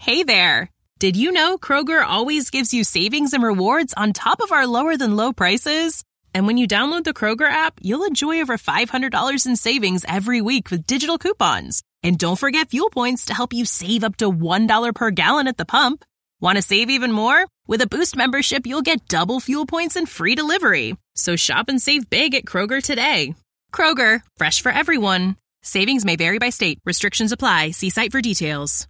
Hey there! Did you know Kroger always gives you savings and rewards on top of our lower-than-low prices? And when you download the Kroger app, you'll enjoy over $500 in savings every week with digital coupons. And don't forget fuel points to help you save up to $1 per gallon at the pump. Want to save even more? With a Boost membership, you'll get double fuel points and free delivery. So shop and save big at Kroger today. Kroger, fresh for everyone. Savings may vary by state. Restrictions apply. See site for details.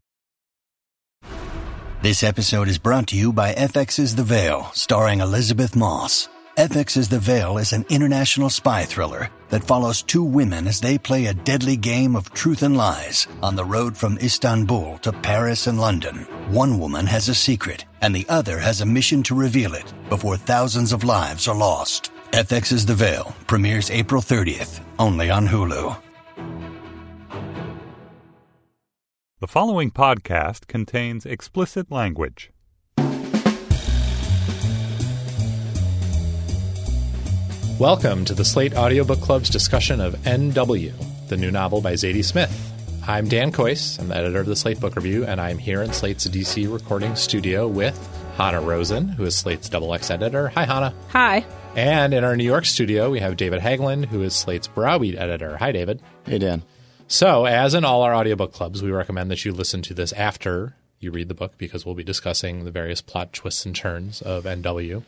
This episode is brought to you by FX's The Veil, starring Elizabeth Moss. FX's The Veil is an international spy thriller that follows two women as they play a deadly game of truth and lies on the road from Istanbul to Paris and London. One woman has a secret, and the other has a mission to reveal it before thousands of lives are lost. FX's The Veil premieres April 30th, only on Hulu. The following podcast contains explicit language. Welcome to the Slate Audiobook Club's discussion of N.W., the new novel by Zadie Smith. I'm Dan Kois, I'm the editor of the Slate Book Review, and I'm here in Slate's D.C. recording studio with Hannah Rosen, who is Slate's XX editor. Hi, Hannah. Hi. And in our New York studio, we have David Hagelin, who is Slate's Browbeat editor. Hi, David. Hey, Dan. So, as in all our audiobook clubs, we recommend that you listen to this after you read the book because we'll be discussing the various plot twists and turns of N.W.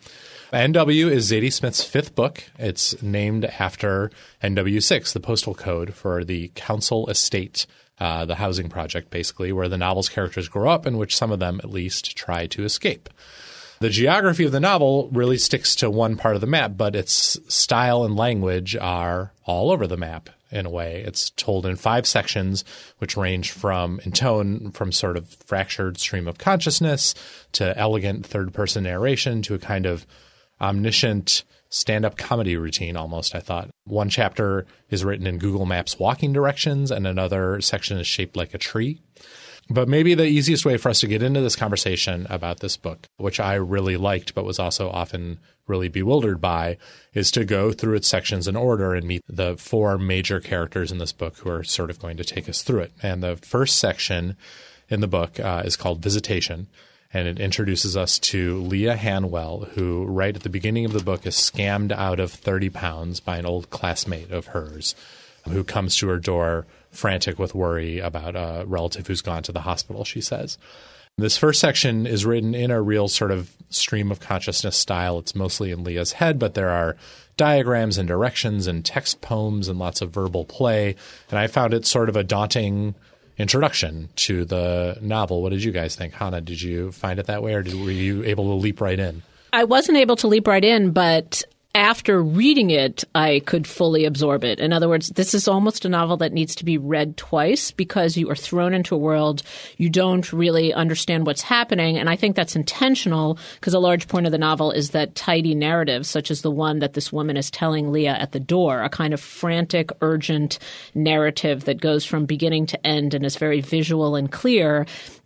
N.W. is Zadie Smith's fifth book. It's named after NW6, the postal code for the council estate, the housing project, basically, where the novel's characters grow up and which some of them, at least, try to escape. The geography of the novel really sticks to one part of the map, but its style and language are all over the map in a way. It's told in 5 sections, which range in tone from sort of fractured stream of consciousness to elegant third-person narration to a kind of omniscient stand-up comedy routine almost, I thought. One chapter is written in Google Maps walking directions, and another section is shaped like a tree. But maybe the easiest way for us to get into this conversation about this book, which I really liked but was also often really bewildered by, is to go through its sections in order and meet the 4 major characters in this book who are sort of going to take us through it. And the first section in the book is called Visitation, and it introduces us to Leah Hanwell, who right at the beginning of the book is scammed out of 30 pounds by an old classmate of hers who comes to her door frantic with worry about a relative who's gone to the hospital, she says. This first section is written in a real sort of stream of consciousness style. It's mostly in Leah's head, but there are diagrams and directions and text poems and lots of verbal play. And I found it sort of a daunting introduction to the novel. What did you guys think? Hannah, did you find it that way, or were you able to leap right in? I wasn't able to leap right in, but after reading it, I could fully absorb it. In other words, this is almost a novel that needs to be read twice because you are thrown into a world you don't really understand what's happening. And I think that's intentional because a large point of the novel is that tidy narrative, such as the one that this woman is telling Leah at the door, a kind of frantic, urgent narrative that goes from beginning to end and is very visual and clear,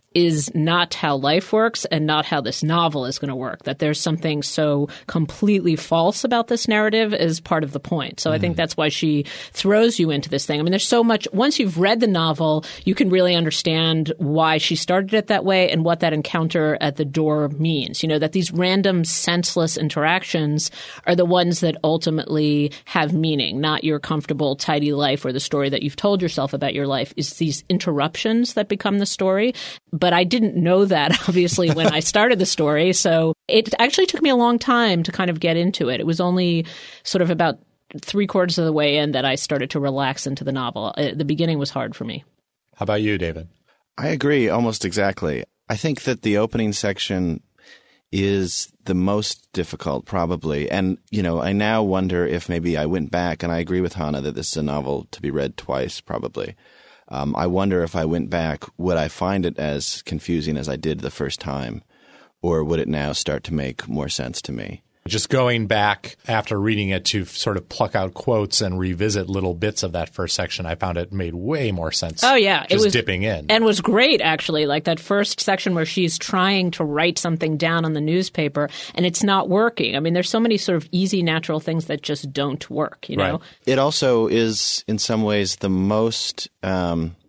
is not how life works and not how this novel is going to work. That there's something so completely false about this narrative is part of the point. So I think that's why she throws you into this thing. I mean, there's so much. Once you've read the novel, you can really understand why she started it that way and what that encounter at the door means. You know, that these random, senseless interactions are the ones that ultimately have meaning, not your comfortable, tidy life or the story that you've told yourself about your life. It's these interruptions that become the story. But I didn't know that, obviously, when I started the story. So it actually took me a long time to kind of get into it. It was only sort of about 3/4 of the way in that I started to relax into the novel. The beginning was hard for me. How about you, David? I agree almost exactly. I think that the opening section is the most difficult, probably. And, you know, I now wonder if maybe I went back, and I agree with Hannah that this is a novel to be read twice, probably. I wonder if I went back, would I find it as confusing as I did the first time, or would it now start to make more sense to me? Just going back after reading it to sort of pluck out quotes and revisit little bits of that first section, I found it made way more sense. Oh, yeah. Just dipping in. And was great, actually. Like that first section where she's trying to write something down on the newspaper and it's not working. I mean, there's so many sort of easy, natural things that just don't work, you know? It also is, in some ways, the most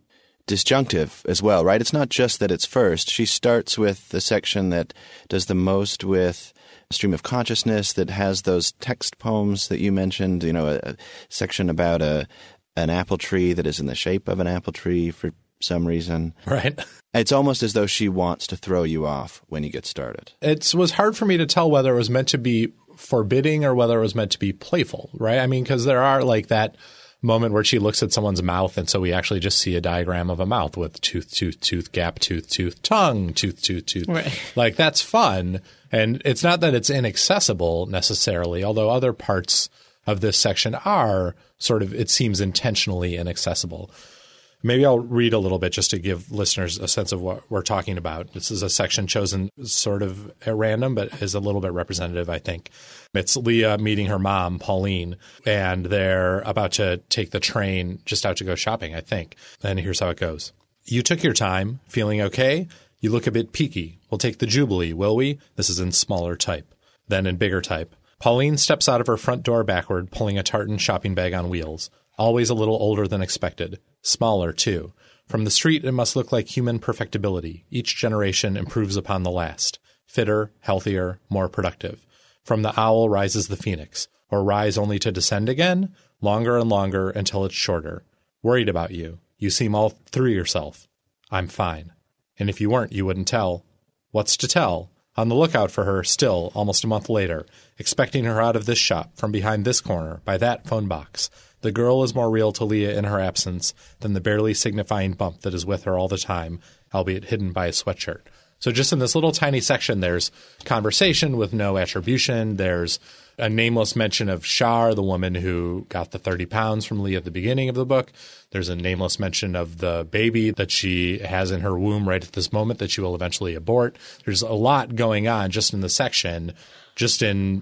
disjunctive as well, right? It's not just that it's first. She starts with the section that does the most with stream of consciousness, that has those text poems that you mentioned, a section about an apple tree that is in the shape of an apple tree for some reason. Right. It's almost as though she wants to throw you off when you get started. It was hard for me to tell whether it was meant to be forbidding or whether it was meant to be playful, right? I mean, because there are like that moment where she looks at someone's mouth, and so we actually just see a diagram of a mouth with tooth, tooth, tooth, gap, tooth, tooth, tongue, tooth, tooth, tooth. Right. Like, that's fun. And it's not that it's inaccessible necessarily, although other parts of this section are sort of, it seems, intentionally inaccessible. Maybe I'll read a little bit just to give listeners a sense of what we're talking about. This is a section chosen sort of at random, but is a little bit representative, I think. It's Leah meeting her mom, Pauline, and they're about to take the train just out to go shopping, I think. And here's how it goes. You took your time, feeling okay? You look a bit peaky. We'll take the Jubilee, will we? This is in smaller type. Then in bigger type. Pauline steps out of her front door backward, pulling a tartan shopping bag on wheels. Always a little older than expected. Smaller, too. From the street, it must look like human perfectibility. Each generation improves upon the last. Fitter, healthier, more productive. From the owl rises the phoenix. Or rise only to descend again? Longer and longer until it's shorter. Worried about you. You seem all through yourself. I'm fine. And if you weren't, you wouldn't tell. What's to tell? On the lookout for her still, almost a month later. Expecting her out of this shop, from behind this corner, by that phone box. The girl is more real to Leah in her absence than the barely signifying bump that is with her all the time, albeit hidden by a sweatshirt. So just in this little tiny section, there's conversation with no attribution. There's a nameless mention of Shar, the woman who got the 30 pounds from Leah at the beginning of the book. There's a nameless mention of the baby that she has in her womb right at this moment that she will eventually abort. There's a lot going on just in the section, just in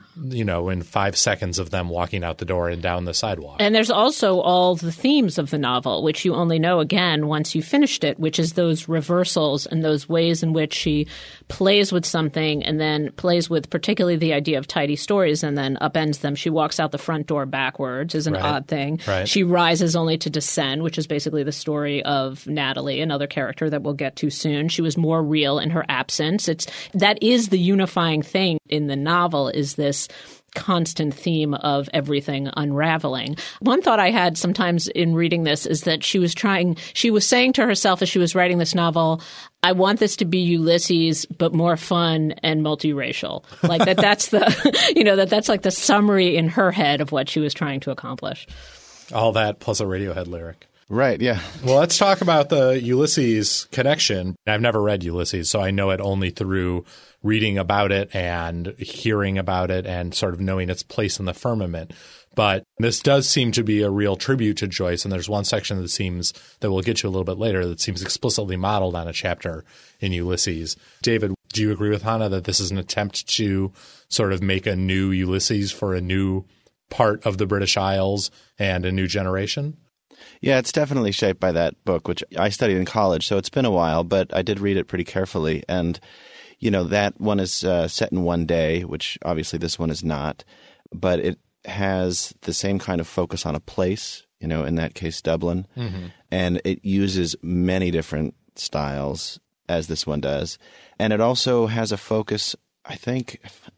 5 seconds of them walking out the door and down the sidewalk. And there's also all the themes of the novel, which you only know again once you finished it, which is those reversals and those ways in which she plays with something and then plays with particularly the idea of tidy stories and then upends them. She walks out the front door backwards is an odd thing. Right. She rises only to descend, which is basically the story of Natalie, another character that we'll get to soon. She was more real in her absence. That is the unifying thing in the novel, is this constant theme of everything unraveling. One thought I had sometimes in reading this is that she was saying to herself as she was writing this novel, I want this to be Ulysses, but more fun and multiracial. Like that's the, that's like the summary in her head of what she was trying to accomplish. All that plus a Radiohead lyric. Right, yeah. Well, let's talk about the Ulysses connection. I've never read Ulysses, so I know it only through reading about it and hearing about it and sort of knowing its place in the firmament. But this does seem to be a real tribute to Joyce, and there's one section that we'll get to a little bit later that seems explicitly modeled on a chapter in Ulysses. David, do you agree with Hannah that this is an attempt to sort of make a new Ulysses for a new part of the British Isles and a new generation? Yeah, it's definitely shaped by that book, which I studied in college, so it's been a while, but I did read it pretty carefully. And, that one is set in one day, which obviously this one is not, but it has the same kind of focus on a place, in that case, Dublin. Mm-hmm. And it uses many different styles, as this one does. And it also has a focus, I think,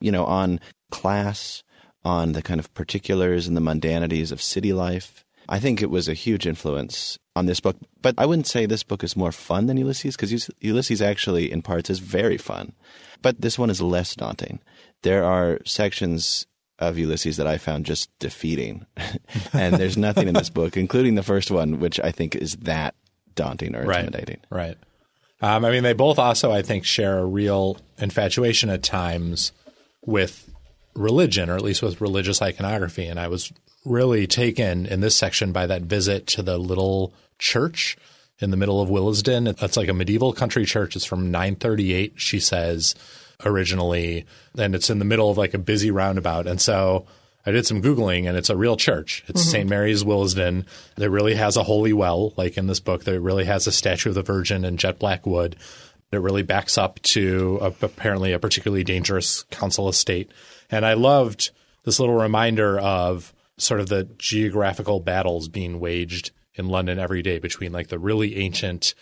on class, on the kind of particulars and the mundanities of city life. I think it was a huge influence on this book, but I wouldn't say this book is more fun than Ulysses, because Ulysses actually, in parts, is very fun. But this one is less daunting. There are sections of Ulysses that I found just defeating, and there's nothing in this book, including the first one, which I think is that daunting or intimidating. Right. They both also, I think, share a real infatuation at times with religion, or at least with religious iconography, and I was really taken in this section by that visit to the little church in the middle of Willesden. It's like a medieval country church. It's from 938, she says, originally, and it's in the middle of like a busy roundabout. And so I did some Googling, and it's a real church. It's St. Mary's Willesden. It really has a holy well, like in this book. It really has a statue of the Virgin in jet black wood. It really backs up to apparently a particularly dangerous council estate. And I loved this little reminder of sort of the geographical battles being waged in London every day between like the really ancient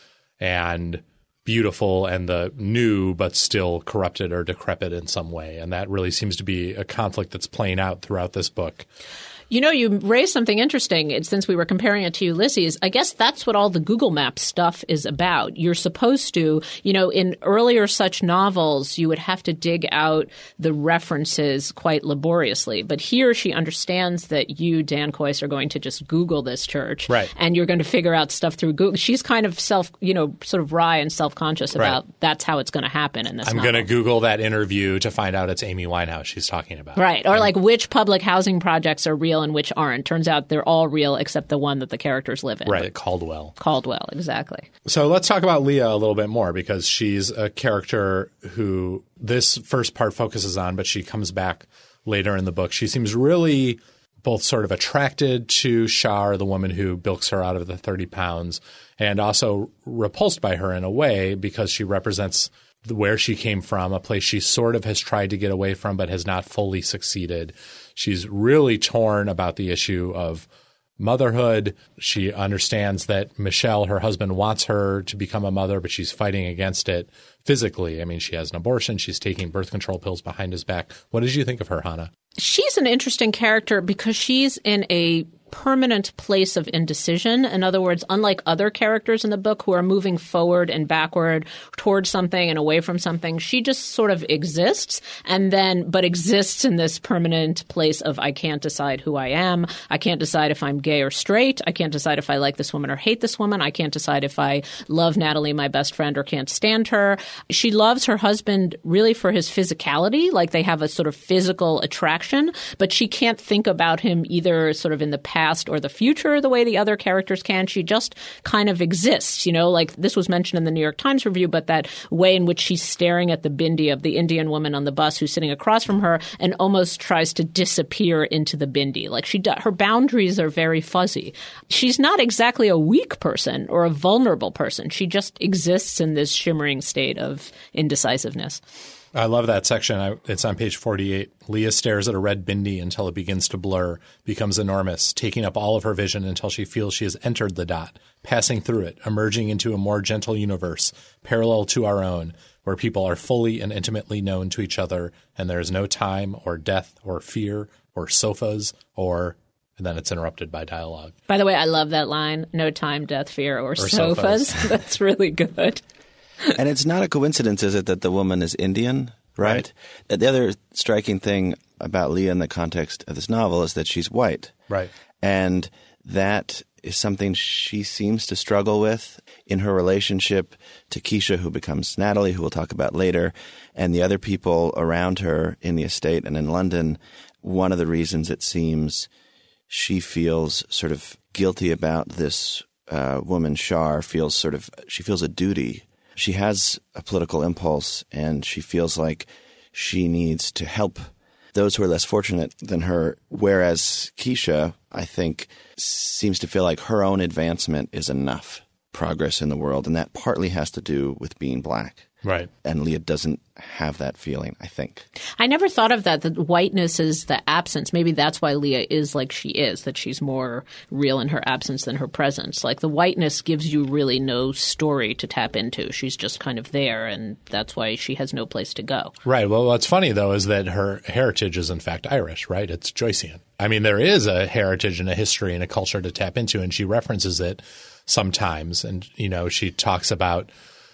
and beautiful and the new but still corrupted or decrepit in some way. And that really seems to be a conflict that's playing out throughout this book. You know, you raised something interesting since we were comparing it to Ulysses. I guess that's what all the Google Maps stuff is about. You're supposed to, you know, in earlier such novels, you would have to dig out the references quite laboriously. But here she understands that you, Dan Kois, are going to just Google this church. Right. And you're going to figure out stuff through Google. She's kind of sort of wry and self-conscious about that's how it's going to happen in this I'm going to Google that interview to find out it's Amy Winehouse she's talking about. Right. Or like which public housing projects are real and which aren't. Turns out they're all real except the one that the characters live in. Right, Caldwell. Caldwell, exactly. So let's talk about Leah a little bit more because she's a character who this first part focuses on, but she comes back later in the book. She seems really both sort of attracted to Shar, the woman who bilks her out of the 30 pounds, and also repulsed by her in a way because she represents where she came from, a place she sort of has tried to get away from but has not fully succeeded. She's really torn about the issue of motherhood. She understands that Michel, her husband, wants her to become a mother, but she's fighting against it physically. I mean, she has an abortion. She's taking birth control pills behind his back. What did you think of her, Hannah? She's an interesting character because she's in a permanent place of indecision. In other words, unlike other characters in the book who are moving forward and backward towards something and away from something, she just sort of exists but exists in this permanent place of I can't decide who I am. I can't decide if I'm gay or straight. I can't decide if I like this woman or hate this woman. I can't decide if I love Natalie, my best friend, or can't stand her. She loves her husband really for his physicality, like they have a sort of physical attraction, but she can't think about him either sort of in the past or the future the way the other characters can. She just kind of exists, you know, like this was mentioned in the New York Times review, but that way in which she's staring at the bindi of the Indian woman on the bus who's sitting across from her and almost tries to disappear into the bindi. Like her boundaries are very fuzzy. She's not exactly a weak person or a vulnerable person. She just exists in this shimmering state of indecisiveness. I love that section. It's on page 48. Leah stares at a red bindi until it begins to blur, becomes enormous, taking up all of her vision until she feels she has entered the dot, passing through it, emerging into a more gentle universe, parallel to our own, where people are fully and intimately known to each other, and there is no time or death or fear or sofas or... And then it's interrupted by dialogue. By the way, I love that line, no time, death, fear, or sofas. That's really good. And it's not a coincidence, is it, that the woman is Indian, right? The other striking thing about Leah in the context of this novel is that she's white. Right. And that is something she seems to struggle with in her relationship to Keisha, who becomes Natalie, who we'll talk about later, and the other people around her in the estate and in London. One of the reasons it seems she feels sort of guilty about this woman, Shar, she feels a duty. She has a political impulse, and she feels like she needs to help those who are less fortunate than her, whereas Keisha, I think, seems to feel like her own advancement is enough progress in the world, and that partly has to do with being black. Right. And Leah doesn't have that feeling, I think. I never thought of that whiteness is the absence. Maybe that's why Leah is like she is, that she's more real in her absence than her presence. Like the whiteness gives you really no story to tap into. She's just kind of there, and that's why she has no place to go. Right. Well, what's funny, though, is that her heritage is, in fact, Irish, right? It's Joycean. I mean, there is a heritage and a history and a culture to tap into, and she references it sometimes. And, you know, she talks about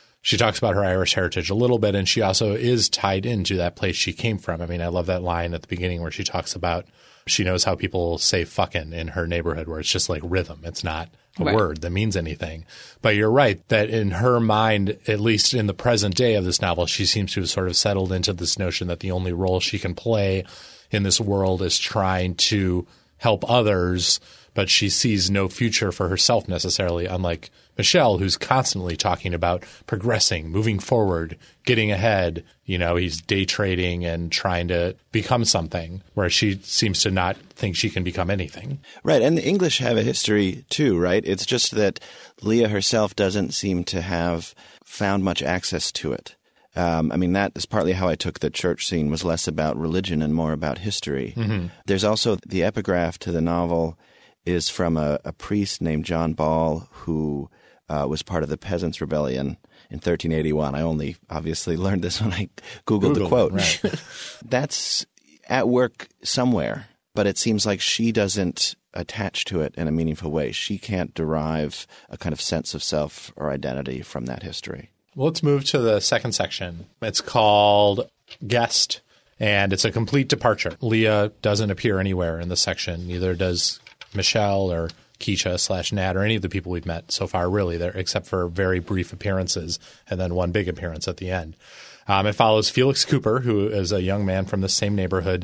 her Irish heritage a little bit, and she also is tied into that place she came from. I mean, I love that line at the beginning where she talks about she knows how people say fucking in her neighborhood, where it's just like rhythm. It's not a word that means anything. But you're right that in her mind, at least in the present day of this novel, she seems to have sort of settled into this notion that the only role she can play in this world is trying to help others, but she sees no future for herself necessarily, unlike Michel, who's constantly talking about progressing, moving forward, getting ahead. You know, he's day trading and trying to become something, where she seems to not think she can become anything. Right. And the English have a history too, right? It's just that Leah herself doesn't seem to have found much access to it. I mean, that is partly how I took the church scene, was less about religion and more about history. Mm-hmm. There's also the epigraph to the novel is from a priest named John Ball who was part of the Peasants' Rebellion in 1381. I only obviously learned this when I Googled the quote. Right. That's at work somewhere, but it seems like she doesn't attach to it in a meaningful way. She can't derive a kind of sense of self or identity from that history. Well, let's move to the second section. It's called Guest, and it's a complete departure. Leah doesn't appear anywhere in the section. Neither does Michelle or Keisha / Nat or any of the people we've met so far, really, there, except for very brief appearances and then one big appearance at the end. It follows Felix Cooper, who is a young man from the same neighborhood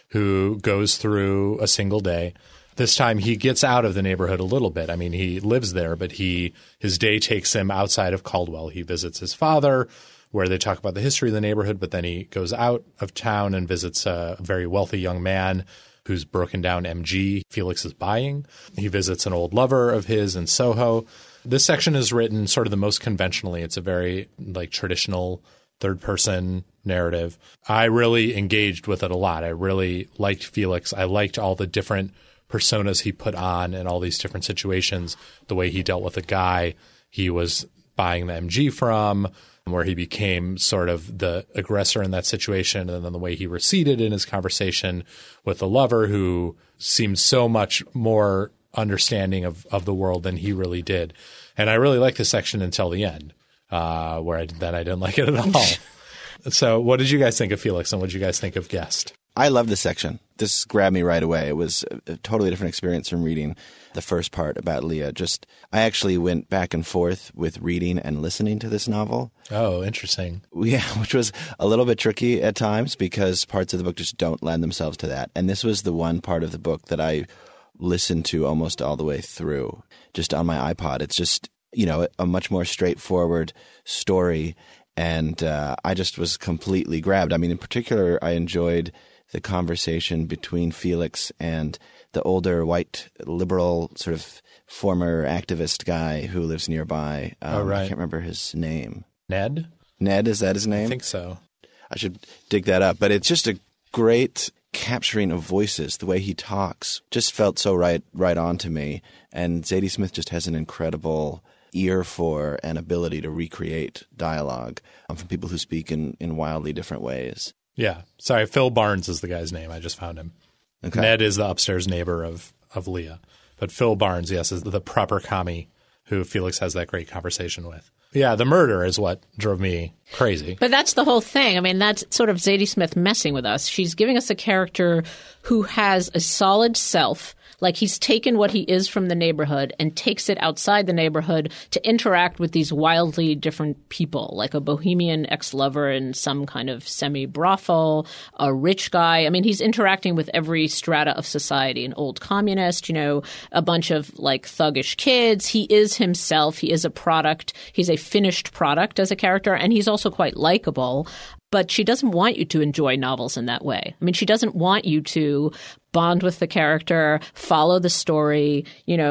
who goes through a single day. This time he gets out of the neighborhood a little bit. I mean, he lives there, but his day takes him outside of Caldwell. He visits his father, where they talk about the history of the neighborhood, but then he goes out of town and visits a very wealthy young man whose broken down MG Felix is buying. He visits an old lover of his in Soho. This section is written sort of the most conventionally. It's a very traditional third-person narrative. I really engaged with it a lot. I really liked Felix. I liked all the different personas he put on in all these different situations, the way he dealt with a guy he was buying the MG from, where he became sort of the aggressor in that situation, and then the way he receded in his conversation with the lover who seemed so much more understanding of the world than he really did. And I really liked this section until the end, where I didn't like it at all. So what did you guys think of Felix, and what did you guys think of Guest? I love this section. This grabbed me right away. It was a totally different experience from reading the first part about Leah. I actually went back and forth with reading and listening to this novel. Oh, interesting. Yeah, which was a little bit tricky at times because parts of the book just don't lend themselves to that. And this was the one part of the book that I listened to almost all the way through, just on my iPod. It's just, a much more straightforward story. And I just was completely grabbed. I mean, in particular, I enjoyed the conversation between Felix and the older white liberal sort of former activist guy who lives nearby. Oh, right. I can't remember his name. Ned? Ned, is that his name? I think so. I should dig that up. But it's just a great capturing of voices. The way he talks just felt so right on to me. And Zadie Smith just has an incredible ear for and ability to recreate dialogue from people who speak in wildly different ways. Yeah. Sorry, Phil Barnes is the guy's name. I just found him. Okay. Ned is the upstairs neighbor of Leah. But Phil Barnes, yes, is the proper commie who Felix has that great conversation with. Yeah, the murder is what drove me crazy. But that's the whole thing. I mean, that's sort of Zadie Smith messing with us. She's giving us a character who has a solid self. Like he's taken what he is from the neighborhood and takes it outside the neighborhood to interact with these wildly different people, like a bohemian ex-lover in some kind of semi-brothel, a rich guy. I mean, he's interacting with every strata of society, an old communist, a bunch of thuggish kids. He is himself. He is a product. He's a finished product as a character, and he's also quite likable. But she doesn't want you to enjoy novels in that way. I mean, she doesn't want you to bond with the character, follow the story,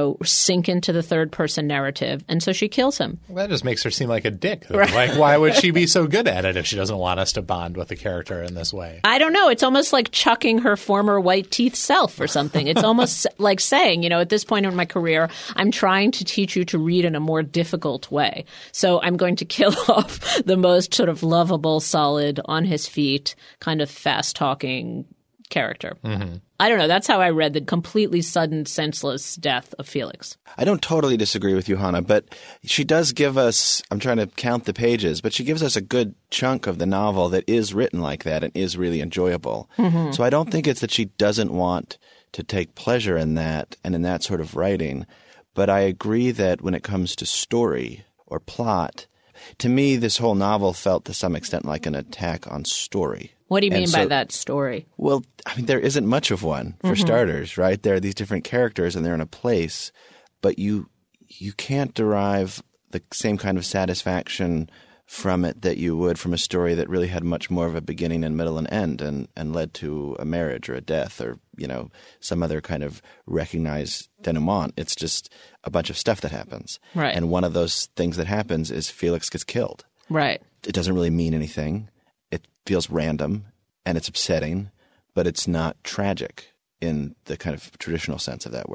sink into the third-person narrative. And so she kills him. Well, that just makes her seem like a dick. Right. Why would she be so good at it if she doesn't want us to bond with the character in this way? I don't know. It's almost like chucking her former white teeth self or something. It's almost like saying, at this point in my career, I'm trying to teach you to read in a more difficult way. So I'm going to kill off the most sort of lovable, solid, on his feet, kind of fast-talking character. Mm-hmm. I don't know. That's how I read the completely sudden, senseless death of Felix. I don't totally disagree with you, Hannah, but she does give us – I'm trying to count the pages, but she gives us a good chunk of the novel that is written like that and is really enjoyable. Mm-hmm. So I don't think it's that she doesn't want to take pleasure in that and in that sort of writing, but I agree that when it comes to story or plot, to me this whole novel felt to some extent like an attack on story. What do you mean by that story? Well, I mean, there isn't much of one, for starters, right? There are these different characters and they're in a place, but you can't derive the same kind of satisfaction from it that you would from a story that really had much more of a beginning and middle and end and led to a marriage or a death or, some other kind of recognized denouement. It's just a bunch of stuff that happens. Right. And one of those things that happens is Felix gets killed. Right. It doesn't really mean anything. Feels random and it's upsetting, but it's not tragic in the kind of traditional sense of that word.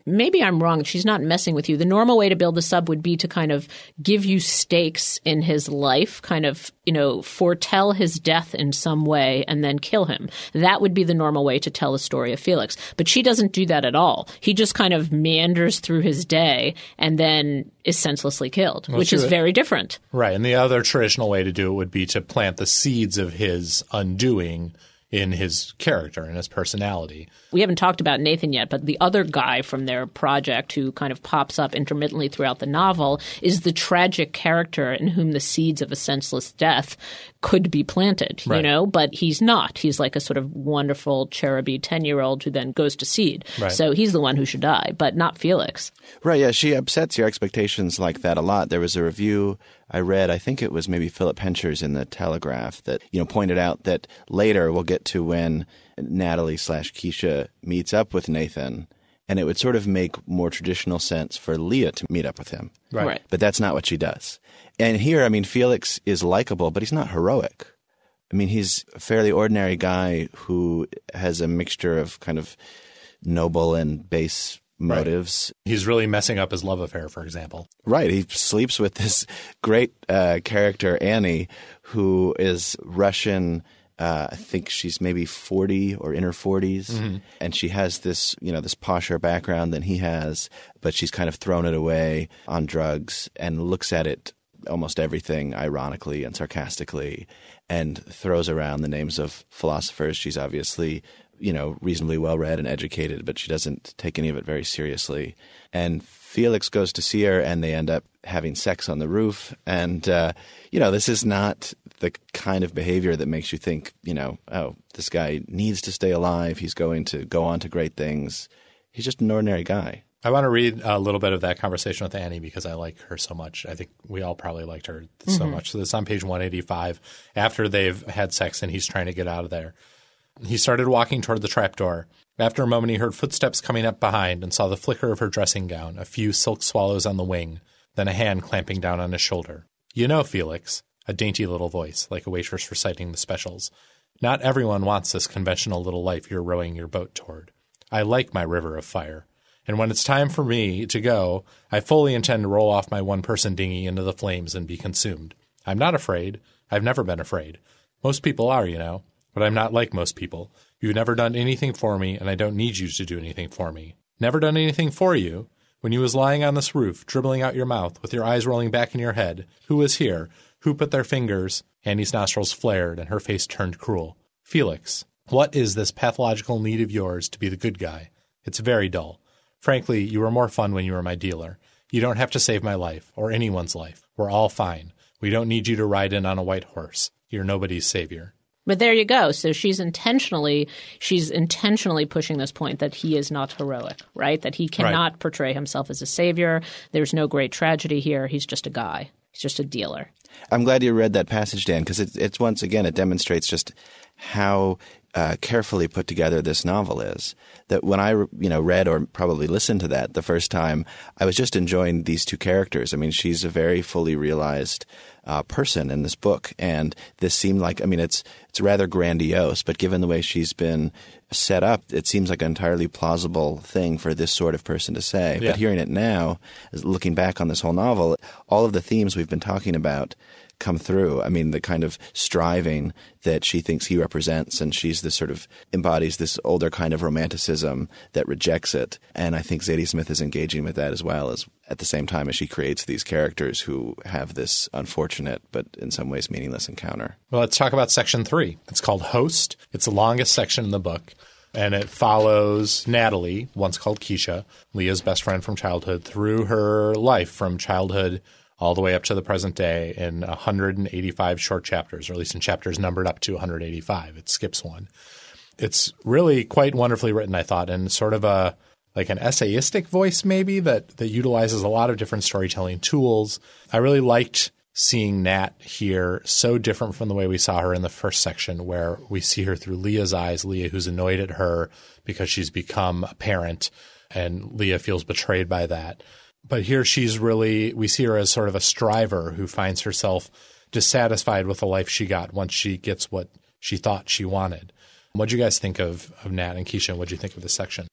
maybe I'm wrong. She's not messing with you. The normal way to build the sub would be to kind of give you stakes in his life, kind of, foretell his death in some way and then kill him. That would be the normal way to tell the story of Felix. But she doesn't do that at all. He just kind of meanders through his day and then is senselessly killed, which is very different. Right. And the other traditional way to do it would be to plant the seeds of his undoing in his character and his personality. We haven't talked about Nathan yet, but the other guy from their project who kind of pops up intermittently throughout the novel is the tragic character in whom the seeds of a senseless death could be planted, right. But he's not. He's like a sort of wonderful cheruby 10-year-old who then goes to seed. Right. So he's the one who should die, but not Felix. Right, yeah, she upsets your expectations like that a lot. There was a review I read, I think it was maybe Philip Henchers in the Telegraph, that pointed out that later we'll get to when Natalie/Keisha meets up with Nathan, and it would sort of make more traditional sense for Leah to meet up with him. Right. But that's not what she does. And here, Felix is likable, but he's not heroic. He's a fairly ordinary guy who has a mixture of kind of noble and base motives. Right. He's really messing up his love affair, for example. Right. He sleeps with this great character, Annie, who is Russian. I think she's maybe 40 or in her 40s. Mm-hmm. And she has this, this posher background than he has, but she's kind of thrown it away on drugs and looks at it almost everything ironically and sarcastically and throws around the names of philosophers. She's obviously reasonably well-read and educated, but she doesn't take any of it very seriously. And Felix goes to see her, and they end up having sex on the roof. And, this is not the kind of behavior that makes you think, oh, this guy needs to stay alive. He's going to go on to great things. He's just an ordinary guy. I want to read a little bit of that conversation with Annie because I like her so much. I think we all probably liked her so much. So it's on page 185 after they've had sex and he's trying to get out of there. He started walking toward the trapdoor. After a moment, he heard footsteps coming up behind and saw the flicker of her dressing gown, a few silk swallows on the wing, then a hand clamping down on his shoulder. Felix, a dainty little voice, like a waitress reciting the specials. Not everyone wants this conventional little life you're rowing your boat toward. I like my river of fire. And when it's time for me to go, I fully intend to roll off my one-person dinghy into the flames and be consumed. I'm not afraid. I've never been afraid. Most people are, but I'm not like most people. You've never done anything for me, and I don't need you to do anything for me. Never done anything for you? When you was lying on this roof, dribbling out your mouth, with your eyes rolling back in your head, who was here? Who put their fingers? Annie's nostrils flared, and her face turned cruel. Felix, what is this pathological need of yours to be the good guy? It's very dull. Frankly, you were more fun when you were my dealer. You don't have to save my life, or anyone's life. We're all fine. We don't need you to ride in on a white horse. You're nobody's savior. But there you go. So she's intentionally pushing this point that he is not heroic, right? That he cannot portray himself as a savior. There's no great tragedy here. He's just a guy. He's just a dealer. I'm glad you read that passage, Dan, because it's once again, it demonstrates just how carefully put together this novel is. That when I read or probably listened to that the first time, I was just enjoying these two characters. She's a very fully realized person in this book, and this seemed like it's rather grandiose, but given the way she's been set up, it seems like an entirely plausible thing for this sort of person to say. Yeah. But hearing it now, looking back on this whole novel, all of the themes we've been talking about come through. The kind of striving that she thinks he represents, and she's this sort of embodies this older kind of romanticism that rejects it. And I think Zadie Smith is engaging with that as well, as at the same time as she creates these characters who have this unfortunate but in some ways meaningless encounter. Well, let's talk about section 3. It's called Host. It's the longest section in the book, and it follows Natalie, once called Keisha, Leah's best friend from childhood, through her life from childhood all the way up to the present day in 185 short chapters, or at least in chapters numbered up to 185. It skips one. It's really quite wonderfully written, I thought, and sort of an essayistic voice maybe that utilizes a lot of different storytelling tools. I really liked seeing Nat here, so different from the way we saw her in the first section, where we see her through Leah's eyes, Leah who's annoyed at her because she's become a parent, and Leah feels betrayed by that. But here we see her as sort of a striver who finds herself dissatisfied with the life she got once she gets what she thought she wanted. What did you guys think of Nat and Keisha, and what did you think of this section?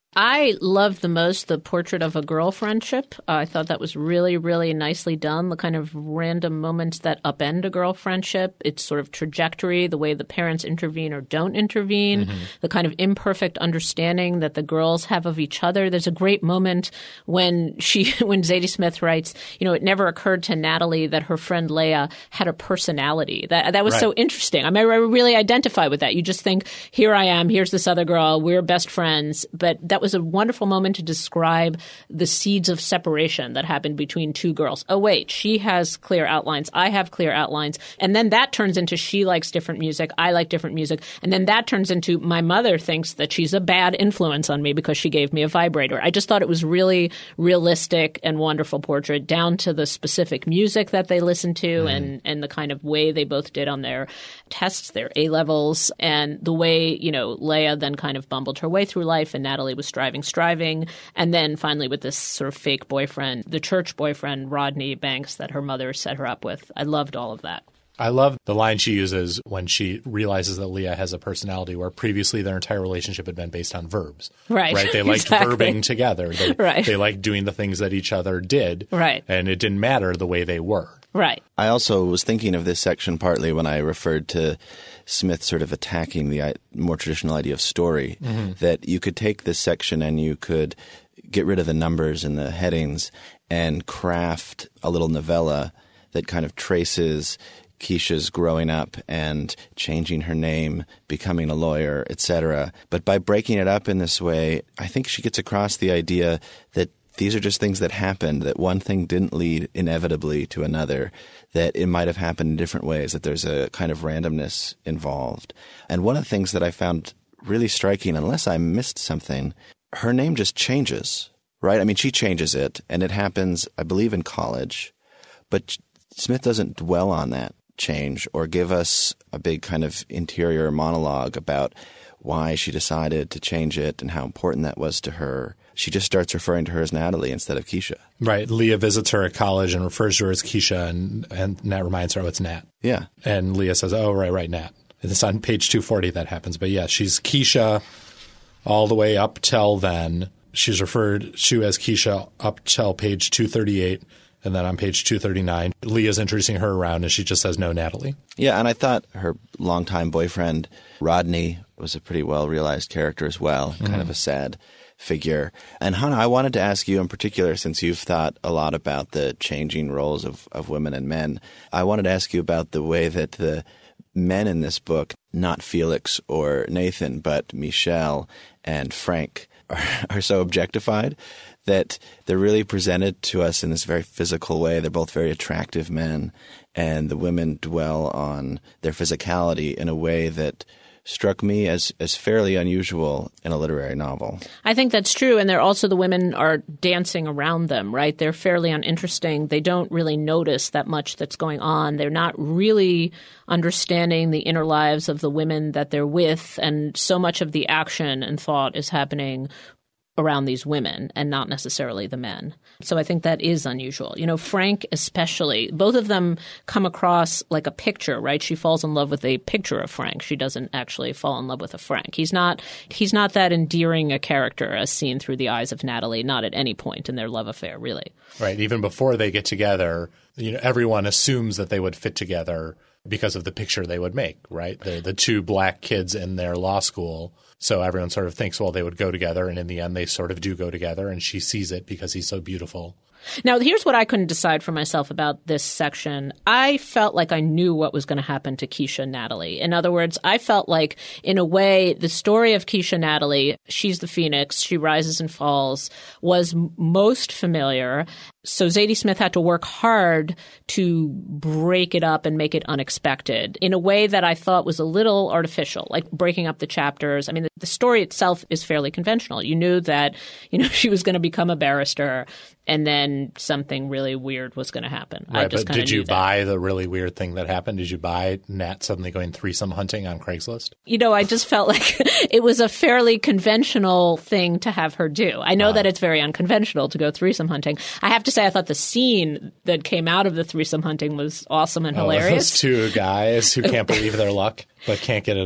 I loved the most the portrait of a girl friendship. I thought that was really, really nicely done. The kind of random moments that upend a girl friendship, its sort of trajectory, the way the parents intervene or don't intervene, the kind of imperfect understanding that the girls have of each other. There's a great moment when Zadie Smith writes, it never occurred to Natalie that her friend Leia had a personality. That was so interesting. I mean, I really identify with that. You just think, here I am, here's this other girl, we're best friends. But that was a wonderful moment to describe the seeds of separation that happened between two girls. Oh, wait, she has clear outlines. I have clear outlines. And then that turns into she likes different music. I like different music. And then that turns into my mother thinks that she's a bad influence on me because she gave me a vibrator. I just thought it was really realistic and wonderful portrait, down to the specific music that they listened to and the kind of way they both did on their tests, their A-levels, and the way, Leia then kind of bumbled her way through life and Natalie was striving. And then finally with this sort of fake boyfriend, the church boyfriend, Rodney Banks, that her mother set her up with. I loved all of that. I love the line she uses when she realizes that Leah has a personality where previously their entire relationship had been based on verbs. Right. They liked verbing together. They liked doing the things that each other did. Right. And it didn't matter the way they were. Right. I also was thinking of this section partly when I referred to Smith sort of attacking the more traditional idea of story, that you could take this section and you could get rid of the numbers and the headings and craft a little novella that kind of traces Keisha's growing up and changing her name, becoming a lawyer, etc. But by breaking it up in this way, I think she gets across the idea that these are just things that happened, that one thing didn't lead inevitably to another, that it might have happened in different ways, that there's a kind of randomness involved. And one of the things that I found really striking, unless I missed something, her name just changes, right? I mean, she changes it, and it happens, I believe, in college. But Smith doesn't dwell on that change or give us a big kind of interior monologue about why she decided to change it and how important that was to her. She just starts referring to her as Natalie instead of Keisha. Right. Leah visits her at college and refers to her as Keisha, and Nat reminds her, oh, it's Nat. Yeah. And Leah says, oh, right, Nat. It's on page 240 that happens. But yeah, she's Keisha all the way up till then. She's referred to as Keisha up till page 238. And then on page 239, Leah's introducing her around, and she just says, no, Natalie. Yeah, and I thought her longtime boyfriend, Rodney, was a pretty well-realized character as well, kind of a sad figure. And Hannah, I wanted to ask you in particular, since you've thought a lot about the changing roles of women and men, I wanted to ask you about the way that the men in this book, not Felix or Nathan, but Michelle and Frank, are so objectified that they're really presented to us in this very physical way. They're both very attractive men, and the women dwell on their physicality in a way that struck me as fairly unusual in a literary novel. I think that's true. And they're also, the women are dancing around them, right? They're fairly uninteresting. They don't really notice that much that's going on. They're not really understanding the inner lives of the women that they're with. And so much of the action and thought is happening around these women and not necessarily the men. So I think that is unusual. Frank especially, both of them come across like a picture, right? She falls in love with a picture of Frank. She doesn't actually fall in love with a Frank. He's not that endearing a character as seen through the eyes of Natalie, not at any point in their love affair, really. Right. Even before they get together, everyone assumes that they would fit together because of the picture they would make, right? The two black kids in their law school. So everyone sort of thinks, well, they would go together. And in the end, they sort of do go together. And she sees it because he's so beautiful. Now, here's what I couldn't decide for myself about this section. I felt like I knew what was going to happen to Keisha Natalie. In other words, I felt like, in a way, the story of Keisha Natalie, she's the phoenix, she rises and falls, was most familiar. So Zadie Smith had to work hard to break it up and make it unexpected in a way that I thought was a little artificial, like breaking up the chapters. I mean, the story itself is fairly conventional. You knew that, she was going to become a barrister and then something really weird was going to happen. Right, but did you buy the really weird thing that happened? Did you buy Nat suddenly going threesome hunting on Craigslist? I just felt like it was a fairly conventional thing to have her do. I know that it's very unconventional to go threesome hunting. I have to say, I thought the scene that came out of the threesome hunting was awesome and hilarious. Those two guys who can't believe their luck but can't get it up.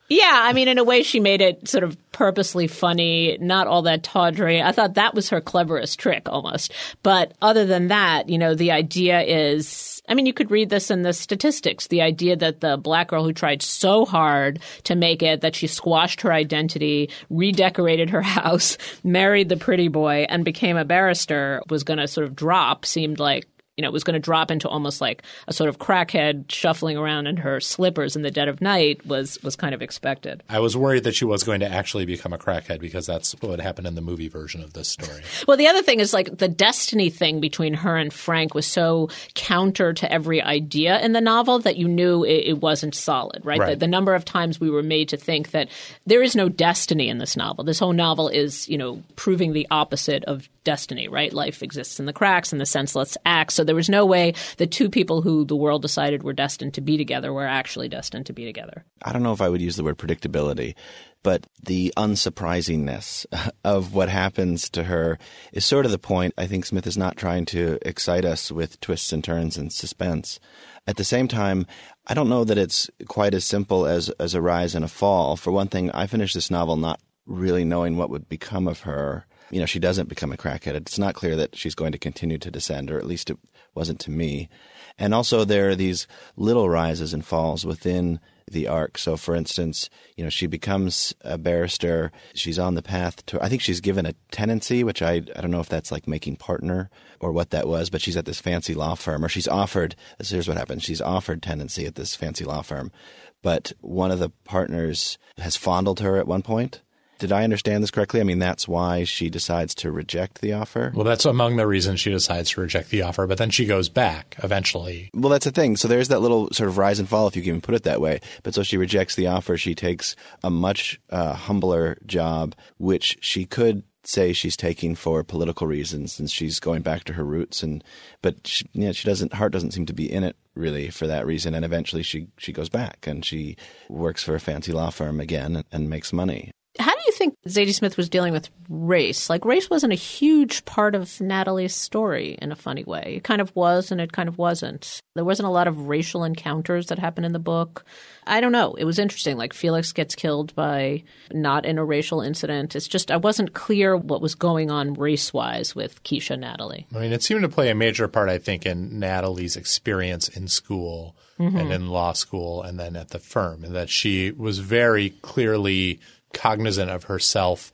Yeah, I mean, in a way, she made it sort of purposely funny, not all that tawdry. I thought that was her cleverest trick almost. But other than that, the idea is, I mean, you could read this in the statistics, the idea that the black girl who tried so hard to make it, that she squashed her identity, redecorated her house, married the pretty boy, and became a barrister was going to sort of drop, seemed like, it was going to drop into almost like a sort of crackhead shuffling around in her slippers in the dead of night was kind of expected. I was worried that she was going to actually become a crackhead because that's what happened in the movie version of this story. Well, the other thing is like the destiny thing between her and Frank was so counter to every idea in the novel that you knew it wasn't solid, right? The number of times we were made to think that there is no destiny in this novel. This whole novel is, proving the opposite of destiny, right? Life exists in the cracks and the senseless acts. So there was no way the two people who the world decided were destined to be together were actually destined to be together. I don't know if I would use the word predictability, but the unsurprisingness of what happens to her is sort of the point. I think Smith is not trying to excite us with twists and turns and suspense. At the same time, I don't know that it's quite as simple as a rise and a fall. For one thing, I finished this novel not really knowing what would become of her. She doesn't become a crackhead. It's not clear that she's going to continue to descend, or at least it wasn't to me. And also there are these little rises and falls within the arc. So, for instance, she becomes a barrister. She's on the path to – I think she's given a tenancy, which I don't know if that's like making partner or what that was, but she's at this fancy law firm, or she's offered – here's what happens. She's offered tenancy at this fancy law firm, but one of the partners has fondled her at one point. Did I understand this correctly? I mean, that's why she decides to reject the offer? Well, that's among the reasons she decides to reject the offer, but then she goes back eventually. Well, that's the thing. So there's that little sort of rise and fall, if you can even put it that way. But so she rejects the offer. She takes a much humbler job, which she could say she's taking for political reasons, and she's going back to her roots. But she doesn't. Heart doesn't seem to be in it really for that reason. And eventually she goes back and she works for a fancy law firm again and makes money. How do you think Zadie Smith was dealing with race? Like, race wasn't a huge part of Natalie's story in a funny way. It kind of was and it kind of wasn't. There wasn't a lot of racial encounters that happened in the book. I don't know. It was interesting. Like, Felix gets killed by not in a racial incident. It's just I wasn't clear what was going on race-wise with Keisha and Natalie. I mean, it seemed to play a major part, I think, in Natalie's experience in school and in law school and then at the firm, and that she was very clearly cognizant of herself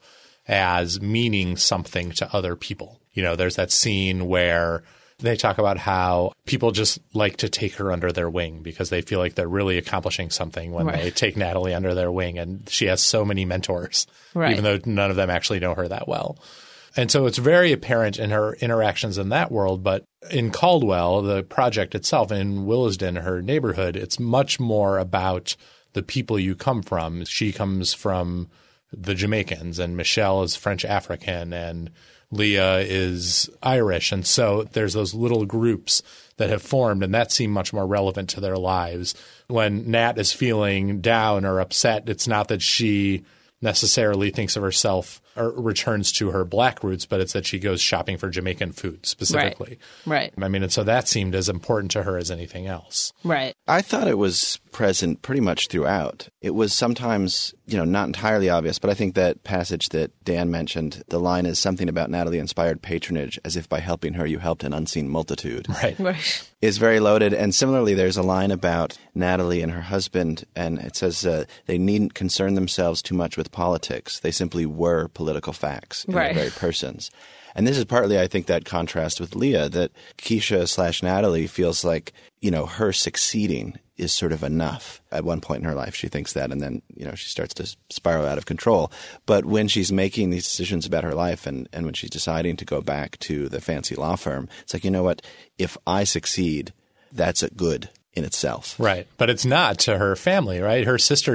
as meaning something to other people. There's that scene where they talk about how people just like to take her under their wing because they feel like they're really accomplishing something when they take Natalie under their wing. And she has so many mentors, even though none of them actually know her that well. And so it's very apparent in her interactions in that world. But in Caldwell, the project itself, in Willesden, her neighborhood, it's much more about the people you come from. She comes from the Jamaicans, and Michelle is French African, and Leah is Irish. And so there's those little groups that have formed, and that seemed much more relevant to their lives. When Nat is feeling down or upset, it's not that she necessarily thinks of herself or returns to her black roots, but it's that she goes shopping for Jamaican food specifically. Right. I mean, and so that seemed as important to her as anything else. Right. I thought it was present pretty much throughout. It was sometimes, not entirely obvious, but I think that passage that Dan mentioned, the line is something about Natalie inspired patronage, as if by helping her you helped an unseen multitude. Right. Is very loaded. And similarly, there's a line about Natalie and her husband, and it says they needn't concern themselves too much with politics. They simply were political facts in their very persons. And this is partly, I think, that contrast with Leah, that Keisha/Natalie feels like, her succeeding is sort of enough. At one point in her life, she thinks that, and then, she starts to spiral out of control. But when she's making these decisions about her life and when she's deciding to go back to the fancy law firm, it's like, you know what? If I succeed, that's a good in itself. Right. But it's not to her family, right? Her sister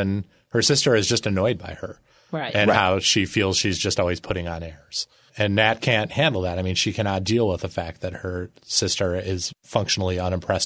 is just annoyed by her. Right. And how she feels she's just always putting on airs. And Nat can't handle that. I mean, she cannot deal with the fact that her sister is functionally unimpressed by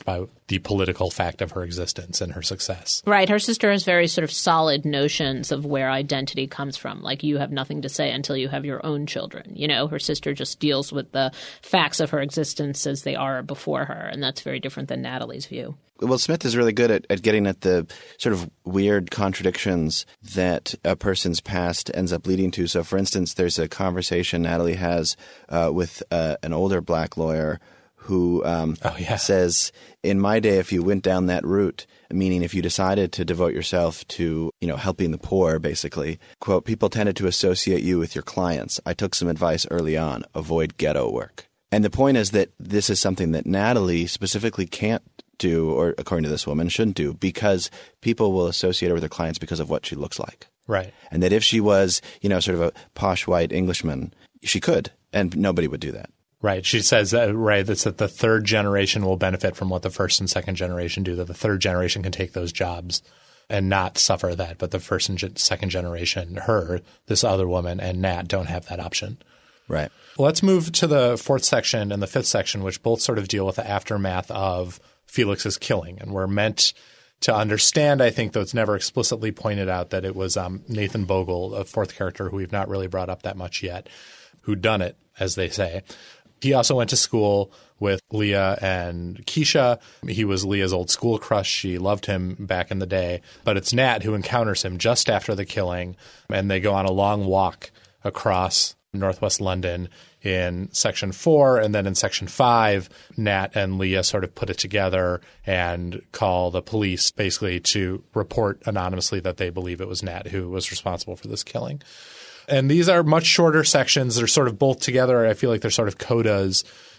the political fact of her existence and her success. Right. Her sister has very sort of solid notions of where identity comes from. Like, you have nothing to say until you have your own children. You know, her sister just deals with the facts of her existence as they are before her. And that's very different than Natalie's view. Well, Smith is really good at getting at the sort of weird contradictions that a person's past ends up leading to. So, for instance, there's a conversation Natalie has with an older black lawyer who says, in my day, if you went down that route, meaning if you decided to devote yourself to, helping the poor, basically, quote, people tended to associate you with your clients. I took some advice early on, avoid ghetto work. And the point is that this is something that Natalie specifically can't do, or according to this woman, shouldn't do, because people will associate her with her clients because of what she looks like. Right. And that if she was, sort of a posh white Englishman, she could, and nobody would do that. Right. She says that, that's that the third generation will benefit from what the first and second generation do, that the third generation can take those jobs and not suffer that. But the first and second generation, her, this other woman, and Nat don't have that option. Right. Let's move to the fourth section and the fifth section, which both sort of deal with the aftermath of Felix's killing. And we're meant to understand, I think, though it's never explicitly pointed out, that it was Nathan Bogle, a fourth character who we've not really brought up that much yet, who done it, as they say. He also went to school with Leah and Keisha. He was Leah's old school crush. She loved him back in the day. But it's Nat who encounters him just after the killing, and they go on a long walk across northwest London in Section 4. And then in Section 5, Nat and Leah sort of put it together and call the police basically to report anonymously that they believe it was Nat who was responsible for this killing. And these are much shorter sections. They're sort of both together. I feel like they're sort of codas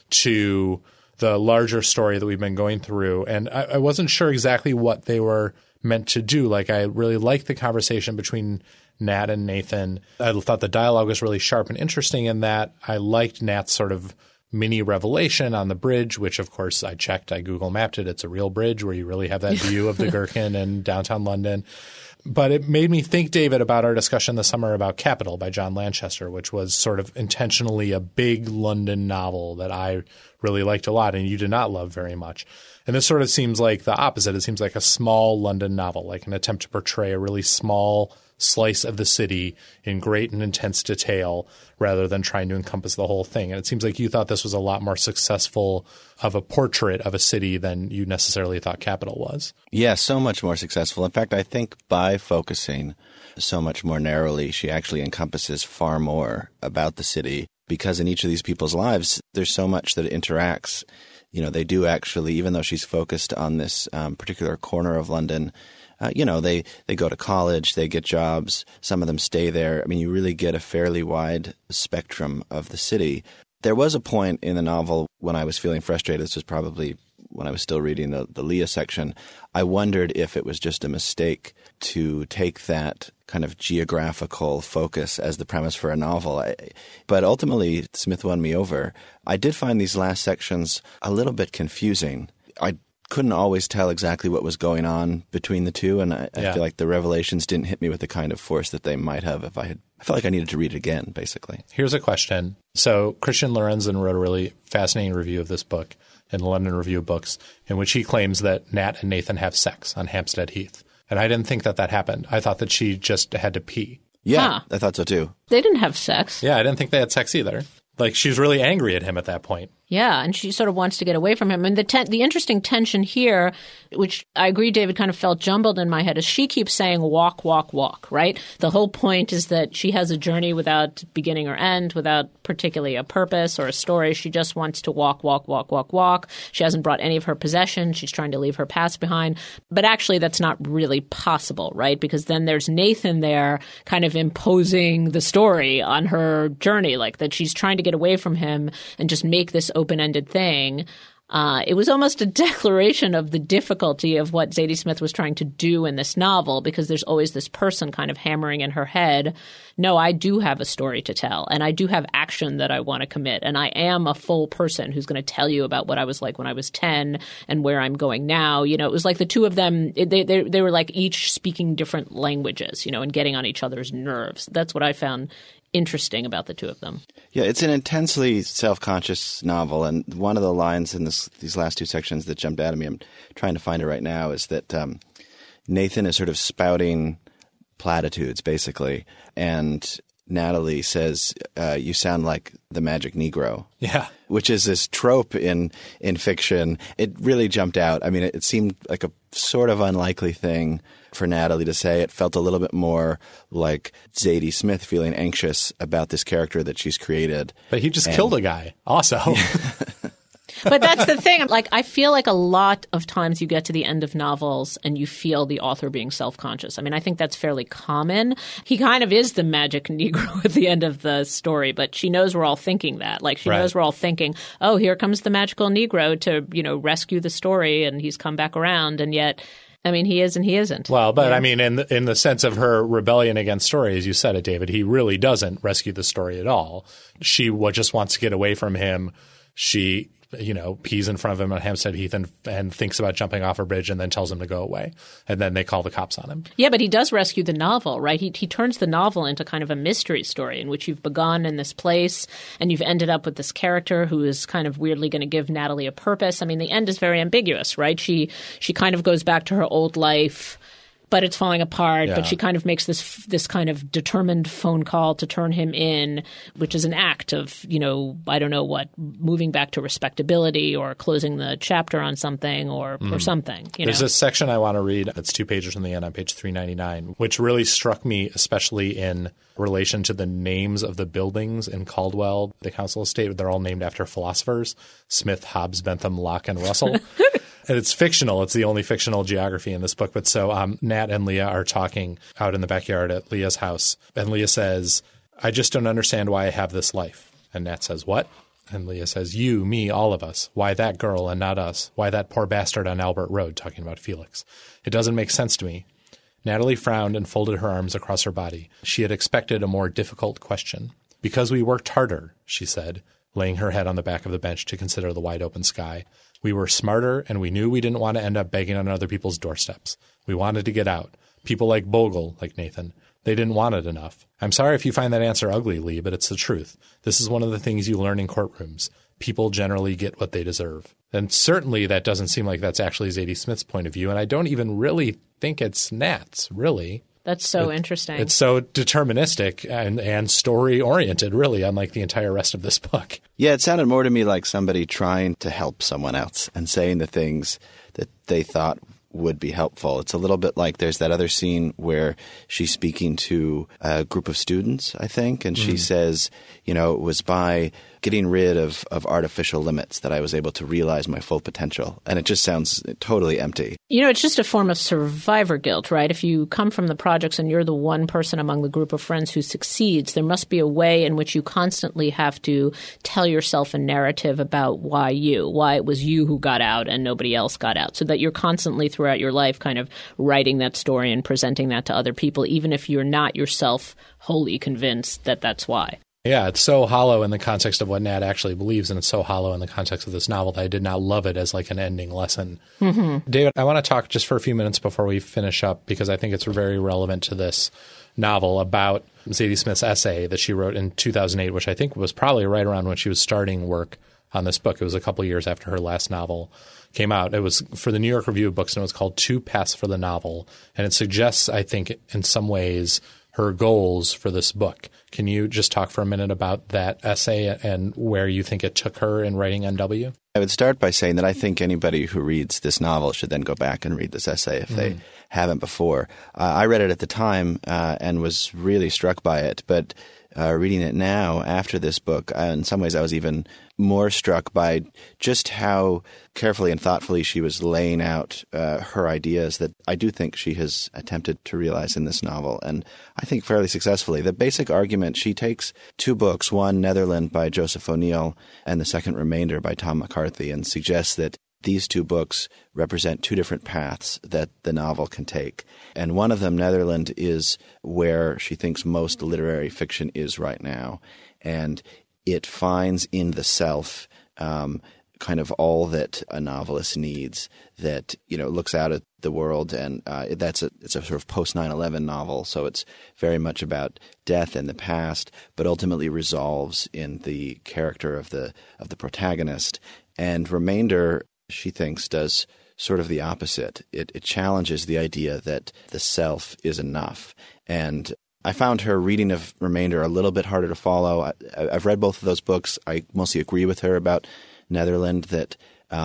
to the larger story that we've been going through. And I wasn't sure exactly what they were meant to do. Like, I really liked the conversation between Nat and Nathan. I thought the dialogue was really sharp and interesting in that. I liked Nat's sort of mini revelation on the bridge, which, of course, I checked. I Google mapped it. It's a real bridge where you really have that view of the Gherkin and downtown London. But it made me think, David, about our discussion this summer about Capital by John Lanchester, which was sort of intentionally a big London novel that I really liked a lot and you did not love very much. And this sort of seems like the opposite. It seems like a small London novel, like an attempt to portray a really small slice of the city in great and intense detail rather than trying to encompass the whole thing. And it seems like you thought this was a lot more successful of a portrait of a city than you necessarily thought Capital was. Yeah, so much more successful. In fact, I think by focusing so much more narrowly, she actually encompasses far more about the city, because in each of these people's lives, there's so much that interacts. They do actually, even though she's focused on this particular corner of London, they go to college, they get jobs, some of them stay there. I mean, you really get a fairly wide spectrum of the city. There was a point in the novel when I was feeling frustrated. This was probably when I was still reading the Leah section. I wondered if it was just a mistake to take that kind of geographical focus as the premise for a novel. But ultimately, Smith won me over. I did find these last sections a little bit confusing. I couldn't always tell exactly what was going on between the two, and I feel like the revelations didn't hit me with the kind of force that they might have if I felt like I needed to read it again, basically. Here's a question. So Christian Lorenzen wrote a really fascinating review of this book in the London Review of Books, in which he claims that Nat and Nathan have sex on Hampstead Heath. And I didn't think that happened. I thought that she just had to pee. Yeah, I thought so too. They didn't have sex. Yeah, I didn't think they had sex either. Like, she's really angry at him at that point. Yeah, and she sort of wants to get away from him. And the interesting tension here, which I agree, David, kind of felt jumbled in my head, is she keeps saying walk, walk, walk, right? The whole point is that she has a journey without beginning or end, without particularly a purpose or a story. She just wants to walk, walk, walk, walk, walk. She hasn't brought any of her possessions. She's trying to leave her past behind. But actually, that's not really possible, right? Because then there's Nathan there kind of imposing the story on her journey, like that she's trying to get away from him and just make this open-ended thing. It was almost a declaration of the difficulty of what Zadie Smith was trying to do in this novel, because there's always this person kind of hammering in her head, no, I do have a story to tell, and I do have action that I want to commit, and I am a full person who's going to tell you about what I was like when I was 10 and where I'm going now. It was like the two of them, they were like each speaking different languages, and getting on each other's nerves. That's what I found interesting about the two of them. Yeah, it's an intensely self-conscious novel, and one of the lines in these last two sections that jumped out at me, I'm trying to find it right now, is that Nathan is sort of spouting platitudes, basically, and Natalie says, you sound like the magic Negro. Yeah. Which is this trope in fiction. It really jumped out. I mean, it seemed like a sort of unlikely thing for Natalie to say. It felt a little bit more like Zadie Smith feeling anxious about this character that she's created. But he just killed a guy also. But that's the thing. Like, I feel like a lot of times you get to the end of novels and you feel the author being self-conscious. I mean, I think that's fairly common. He kind of is the magic Negro at the end of the story, but she knows we're all thinking that. Like, she knows we're all thinking, oh, here comes the magical Negro to, rescue the story, and he's come back around. And yet, I mean, he is and he isn't. Well, but I mean, in the sense of her rebellion against story, as you said it, David, he really doesn't rescue the story at all. She just wants to get away from him. She pees in front of him on Hampstead Heath and thinks about jumping off a bridge and then tells him to go away. And then they call the cops on him. Yeah, but he does rescue the novel, right? He turns the novel into kind of a mystery story in which you've begun in this place and you've ended up with this character who is kind of weirdly going to give Natalie a purpose. I mean, the end is very ambiguous, right? She kind of goes back to her old life, but it's falling apart. Yeah. But she kind of makes this kind of determined phone call to turn him in, which is an act of, I don't know what, moving back to respectability or closing the chapter on something or something. There's a section I want to read that's 2 pages from the end on page 399, which really struck me, especially in relation to the names of the buildings in Caldwell, the council estate. They're all named after philosophers: Smith, Hobbes, Bentham, Locke, and Russell. And it's fictional. It's the only fictional geography in this book. But so Nat and Leah are talking out in the backyard at Leah's house. And Leah says, I just don't understand why I have this life. And Nat says, what? And Leah says, you, me, all of us. Why that girl and not us? Why that poor bastard on Albert Road, talking about Felix? It doesn't make sense to me. Natalie frowned and folded her arms across her body. She had expected a more difficult question. Because we worked harder, she said, laying her head on the back of the bench to consider the wide open sky. We were smarter, and we knew we didn't want to end up begging on other people's doorsteps. We wanted to get out. People like Bogle, like Nathan, they didn't want it enough. I'm sorry if you find that answer ugly, Lee, but it's the truth. This is one of the things you learn in courtrooms. People generally get what they deserve. And certainly that doesn't seem like that's actually Zadie Smith's point of view, and I don't even really think it's Nat's, really. That's so interesting. It's so deterministic and story-oriented, really, unlike the entire rest of this book. Yeah, it sounded more to me like somebody trying to help someone else and saying the things that they thought would be helpful. It's a little bit like there's that other scene where she's speaking to a group of students, I think, and she says, it was by getting rid of artificial limits that I was able to realize my full potential. And it just sounds totally empty. It's just a form of survivor guilt, right? If you come from the projects and you're the one person among the group of friends who succeeds, there must be a way in which you constantly have to tell yourself a narrative about why it was you who got out and nobody else got out, so that you're constantly throughout your life kind of writing that story and presenting that to other people, even if you're not yourself wholly convinced that that's why. Yeah, it's so hollow in the context of what Nat actually believes, and it's so hollow in the context of this novel that I did not love it as like an ending lesson. Mm-hmm. David, I want to talk just for a few minutes before we finish up, because I think it's very relevant to this novel, about Zadie Smith's essay that she wrote in 2008, which I think was probably right around when she was starting work on this book. It was a couple of years after her last novel came out. It was for the New York Review of Books, and it was called 2 Paths for the Novel. And it suggests, I think, in some ways, her goals for this book. Can you just talk for a minute about that essay and where you think it took her in writing NW? I would start by saying that I think anybody who reads this novel should then go back and read this essay if they haven't before. I read it at the time and was really struck by it, but reading it now after this book, in some ways I was even more struck by just how carefully and thoughtfully she was laying out her ideas that I do think she has attempted to realize in this novel, and I think fairly successfully. The basic argument, she takes 2 books, one Netherland by Joseph O'Neill and the second Remainder by Tom McCarthy, and suggests that these 2 books represent 2 different paths that the novel can take. And one of them, Netherland, is where she thinks most literary fiction is right now. And it finds in the self kind of all that a novelist needs, that, looks out at the world, and it's a sort of post 9/11 novel, so it's very much about death and the past, but ultimately resolves in the character of the protagonist. And Remainder, she thinks, does sort of the opposite. It challenges the idea that the self is enough. And I found her reading of Remainder a little bit harder to follow. I've read both of those books. I mostly agree with her about Netherland, that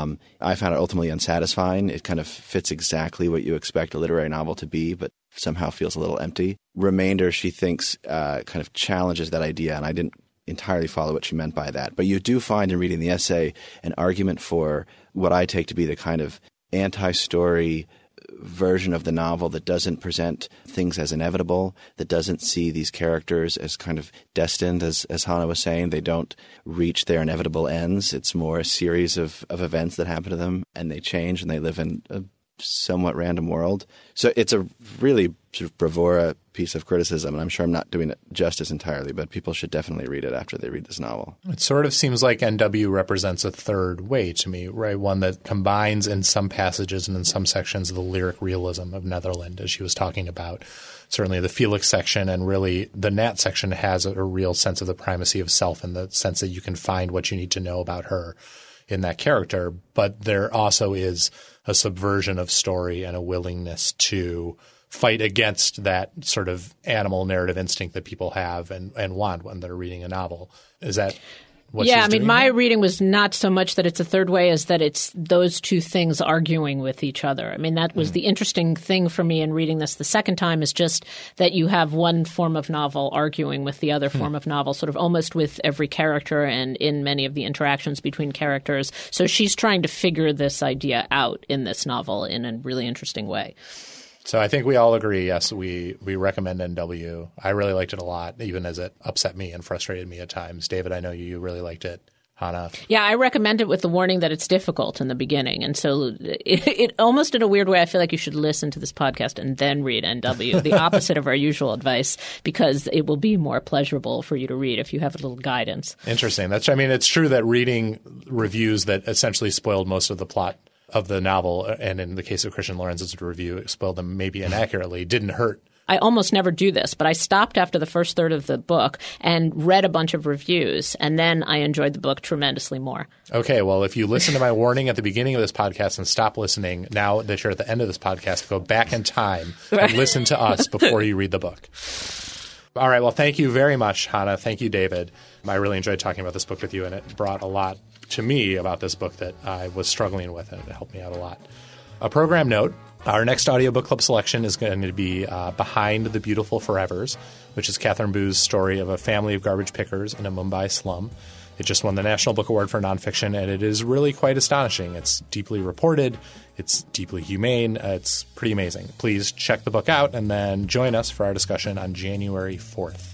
I found it ultimately unsatisfying. It kind of fits exactly what you expect a literary novel to be, but somehow feels a little empty. Remainder, she thinks, kind of challenges that idea, and I didn't entirely follow what she meant by that. But you do find in reading the essay an argument for what I take to be the kind of anti-story version of the novel that doesn't present things as inevitable, that doesn't see these characters as kind of destined, as Hannah was saying. They don't reach their inevitable ends. It's more a series of events that happen to them, and they change, and they live in a somewhat random world. So it's a really sort of bravura piece of criticism, and I'm sure I'm not doing it justice entirely, but people should definitely read it after they read this novel. It sort of seems like NW represents a third way to me, right? One that combines in some passages and in some sections the lyric realism of Netherland, as she was talking about. Certainly the Felix section, and really the Nat section has a real sense of the primacy of self, in the sense that you can find what you need to know about her in that character. But there also is a subversion of story and a willingness to fight against that sort of animal narrative instinct that people have and want when they're reading a novel. Is that what she's doing? My reading was not so much that it's a third way as that it's those two things arguing with each other. I mean, that was the interesting thing for me in reading this the second time, is just that you have one form of novel arguing with the other form of novel, sort of almost with every character and in many of the interactions between characters. So she's trying to figure this idea out in this novel in a really interesting way. So I think we all agree, yes, we recommend NW. I really liked it a lot, even as it upset me and frustrated me at times. David, I know you really liked it. Hannah? Yeah, I recommend it with the warning that it's difficult in the beginning. And so it almost in a weird way, I feel like you should listen to this podcast and then read NW, the opposite of our usual advice, because it will be more pleasurable for you to read if you have a little guidance. Interesting. It's true that reading reviews that essentially spoiled most of the plot of the novel, and in the case of Christian Lorenz's review, it spoiled them maybe inaccurately, didn't hurt. I almost never do this, but I stopped after the first third of the book and read a bunch of reviews, and then I enjoyed the book tremendously more. Okay, well, if you listen to my warning at the beginning of this podcast and stop listening, now that you're at the end of this podcast, go back in time and listen to us before you read the book. All right, well, thank you very much, Hannah. Thank you, David. I really enjoyed talking about this book with you, and it brought a lot to me about this book that I was struggling with, and it helped me out a lot. A program note, our next audiobook club selection is going to be Behind the Beautiful Forevers, which is Catherine Boo's story of a family of garbage pickers in a Mumbai slum. It just won the National Book Award for Nonfiction, and it is really quite astonishing. It's deeply reported. It's deeply humane. It's pretty amazing. Please check the book out and then join us for our discussion on January 4th,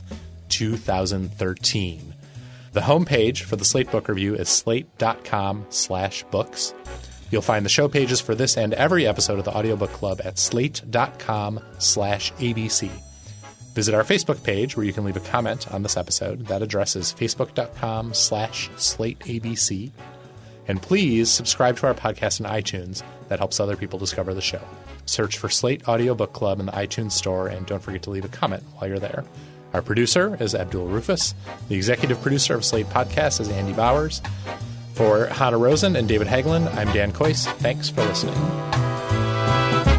2013. The homepage for the Slate Book Review is slate.com/books. You'll find the show pages for this and every episode of the Audiobook Club at slate.com/ABC. Visit our Facebook page where you can leave a comment on this episode. That address is facebook.com/slateabc. And please subscribe to our podcast in iTunes. That helps other people discover the show. Search for Slate Audiobook Club in the iTunes store, and don't forget to leave a comment while you're there. Our producer is Abdul Rufus. The executive producer of Slate Podcast is Andy Bowers. For Hannah Rosen and David Hagelin, I'm Dan Kois. Thanks for listening.